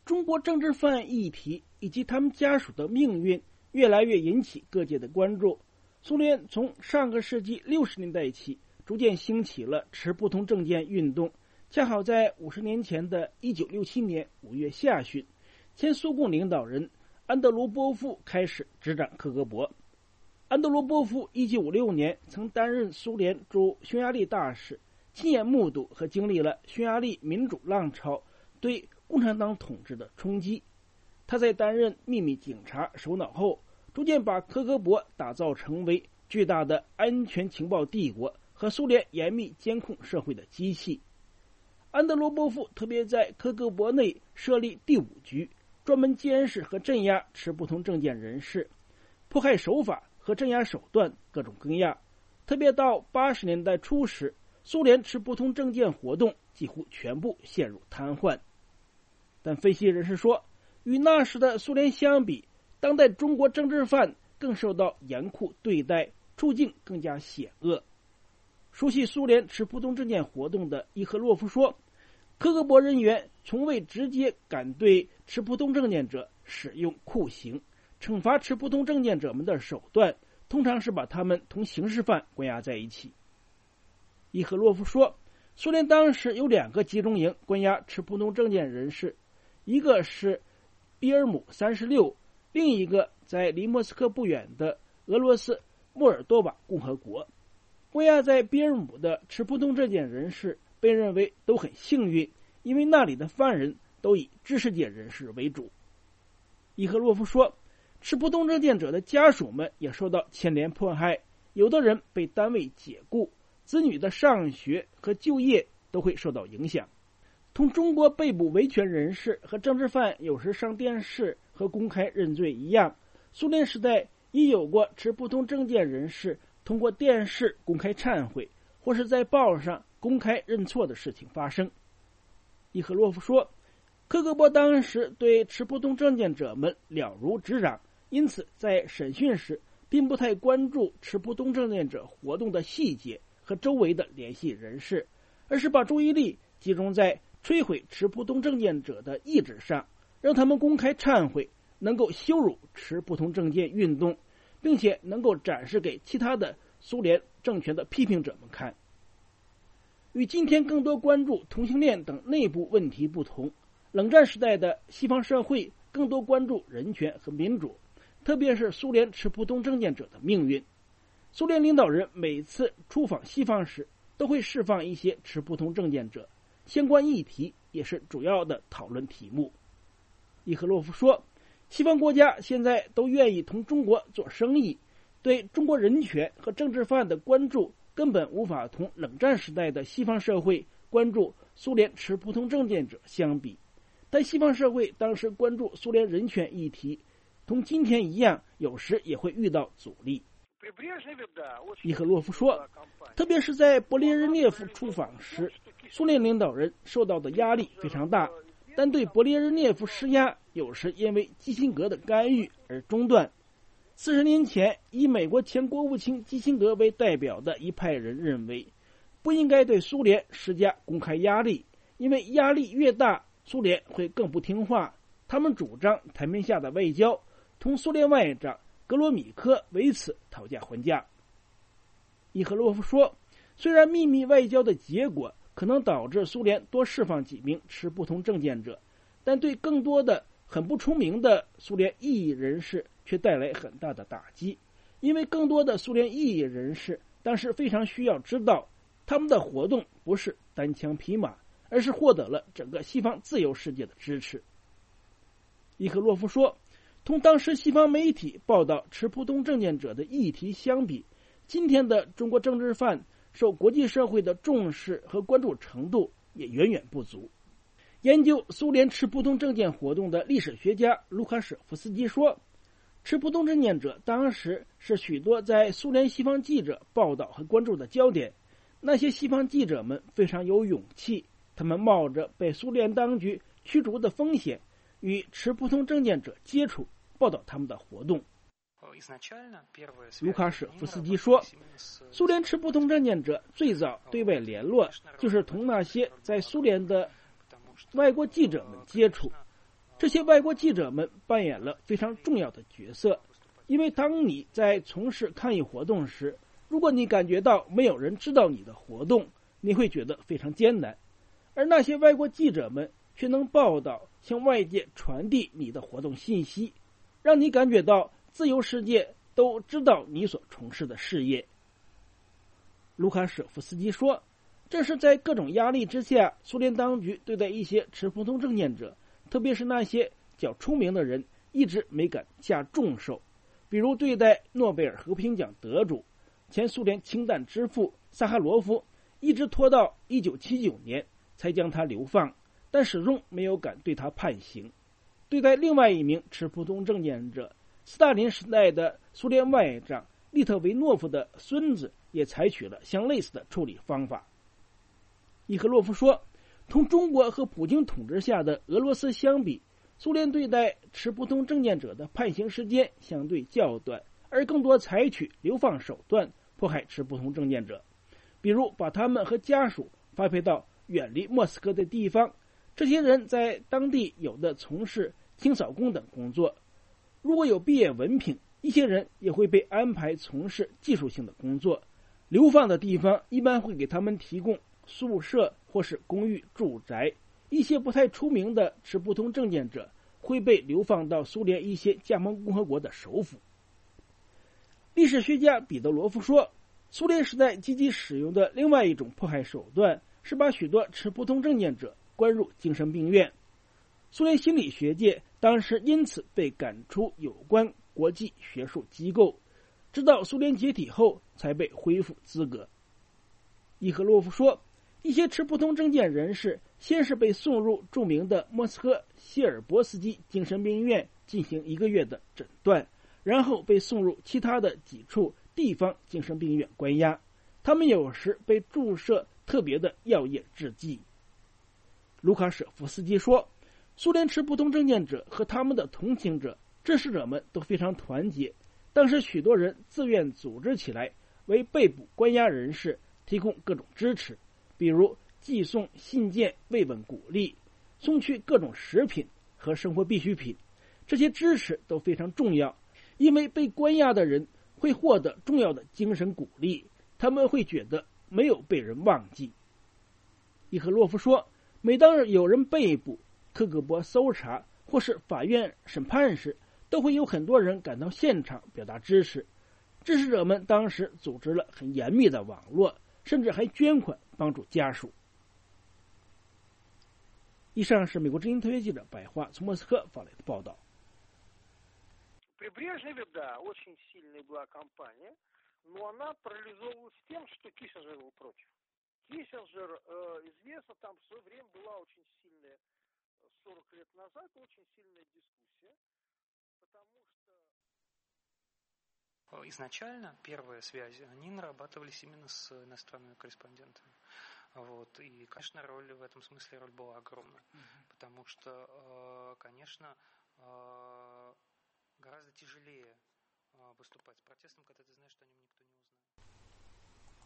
中国政治犯议题以及他们家属的命运越来越引起各界的关注。苏联从上个世纪60年代起逐渐兴起了持不同政见运动，恰好在50年前的1967年5月下旬，前苏共领导人安德罗波夫开始执掌克格勃。安德罗波夫1956年曾担任苏联驻匈牙利大使，亲眼目睹和经历了匈牙利民主浪潮对共产党统治的冲击。他在担任秘密警察首脑后，逐渐把克格勃打造成为巨大的安全情报帝国和苏联严密监控社会的机器。安德罗波夫特别在克格勃内设立第5局，专门监视和镇压持不同政见人士，迫害手法和镇压手段各种各样。特别到80年代初时，苏联持不同政见活动几乎全部陷入瘫痪。但分析人士说，与那时的苏联相比，当代中国政治犯更受到严酷对待，处境更加险恶。熟悉苏联持不同政见活动的伊赫洛夫说，克格勃人员从未直接敢对持不同政见者使用酷刑，惩罚持不同政见者们的手段通常是把他们同刑事犯关押在一起。伊赫洛夫说，苏联当时有2个集中营关押持不同政见人士，一个是比尔姆36，另一个在离莫斯科不远的俄罗斯莫尔多瓦共和国。关押在比尔姆的持不同政见人士被认为都很幸运，因为那里的犯人都以知识界人士为主。伊赫洛夫说，持不同政见者的家属们也受到牵连迫害，有的人被单位解雇，子女的上学和就业都会受到影响。同中国被捕维权人士和政治犯有时上电视和公开认罪一样，苏联时代也有过持不同政见人士通过电视公开忏悔，或是在报上公开认错的事情发生。伊赫洛夫说，克格勃当时对持不同政见者们了如指掌，因此在审讯时并不太关注持不同政见者活动的细节和周围的联系人士，而是把注意力集中在摧毁持不同政见者的意志上，让他们公开忏悔，能够羞辱持不同政见运动，并且能够展示给其他的苏联政权的批评者们看。与今天更多关注同性恋等内部问题不同，冷战时代的西方社会更多关注人权和民主，特别是苏联持不同政见者的命运。苏联领导人每次出访西方时都会释放一些持不同政见者，相关议题也是主要的讨论题目。伊赫洛夫说，西方国家现在都愿意同中国做生意，对中国人权和政治犯的关注根本无法同冷战时代的西方社会关注苏联持不同政见者相比。但西方社会当时关注苏联人权议题，同今天一样，有时也会遇到阻力。伊赫洛夫说，特别是在勃列日涅夫出访时，苏联领导人受到的压力非常大，但对勃列日涅夫施压有时因为基辛格的干预而中断。40年前，以美国前国务卿基辛格为代表的一派人认为，不应该对苏联施加公开压力，因为压力越大，苏联会更不听话。他们主张台面下的外交，同苏联外长格罗米科为此讨价还价。伊赫洛夫说，虽然秘密外交的结果可能导致苏联多释放几名持不同政见者，但对更多的很不出名的苏联异议人士却带来很大的打击，因为更多的苏联异议人士当时非常需要知道，他们的活动不是单枪匹马，而是获得了整个西方自由世界的支持。伊赫洛夫说，同当时西方媒体报道持不同政见者的议题相比，今天的中国政治犯受国际社会的重视和关注程度也远远不足。研究苏联持不同政见活动的历史学家卢卡舍夫斯基说，持不同政见者当时是许多在苏联西方记者报道和关注的焦点。那些西方记者们非常有勇气，他们冒着被苏联当局驱逐的风险，与持不同政见者接触，报道他们的活动。卢卡舍夫斯基说，苏联持不同政见者最早对外联络就是同那些在苏联的外国记者们接触。 这些外国记者们扮演了非常重要的角色，因为当你在从事抗议活动时，如果你感觉到没有人知道你的活动，你会觉得非常艰难，而那些外国记者们却能报道，向外界传递你的活动信息，让你感觉到自由世界都知道你所从事的事业。卢卡舍夫斯基说，这是在各种压力之下，苏联当局对待一些持普通政见者，特别是那些较出名的人，一直没敢下重手，比如对待诺贝尔和平奖得主、前苏联氢弹之父萨哈罗夫，一直拖到1979年才将他流放，但始终没有敢对他判刑。对待另外一名持普通政见者，斯大林时代的苏联外长利特维诺夫的孙子也采取了相类似的处理方法。伊赫洛夫说，同中国和普京统治下的俄罗斯相比，苏联对待持普通政见者的判刑时间相对较短，而更多采取流放手段迫害持普通政见者，比如把他们和家属发配到远离莫斯科的地方，这些人在当地有的从事清扫工等工作，如果有毕业文凭，一些人也会被安排从事技术性的工作。流放的地方一般会给他们提供宿舍或是公寓住宅，一些不太出名的持普通政见者会被流放到苏联一些加盟共和国的首府。历史学家彼得罗夫说，苏联时代积极使用的另外一种迫害手段是把许多持普通政见者关入精神病院。苏联心理学界当时因此被赶出有关国际学术机构，直到苏联解体后才被恢复资格。伊赫洛夫说，一些持普通政见人士先是被送入著名的莫斯科谢尔波斯基精神病院进行1个月的诊断，然后被送入其他的几处地方精神病院关押，他们有时被注射特别的药液制剂。卢卡舍夫斯基说，苏联持普通政见者和他们的同情者、支持者们都非常团结，当时许多人自愿组织起来，为被捕关押人士提供各种支持，比如寄送信件慰问鼓励，送去各种食品和生活必需品。这些支持都非常重要，因为被关押的人会获得重要的精神鼓励，他们会觉得没有被人忘记。伊赫洛夫说，每当有人被捕、KGB搜查或是法院审判时，都会有很多人赶到现场表达支持。支持者们当时组织了很严密的网络，甚至还捐款帮助家属。以上是美国之音特约记者白桦从莫斯科发来的报道。 При Брежневе, да, очень сильная была кампания, но она парализовывалась тем, что Киссинджер был против. Киссинджер, известно, там в свое время была очень сильная, 40 лет назад, очень сильная дискуссия, потому что... Изначально первые связи, они нарабатывались именно с иностранными корреспондентами. Вот. И, конечно, роль в этом смысле была огромна, потому что, конечно, гораздо тяжелее выступать с протестом, когда ты знаешь, что о нем никто не узнает.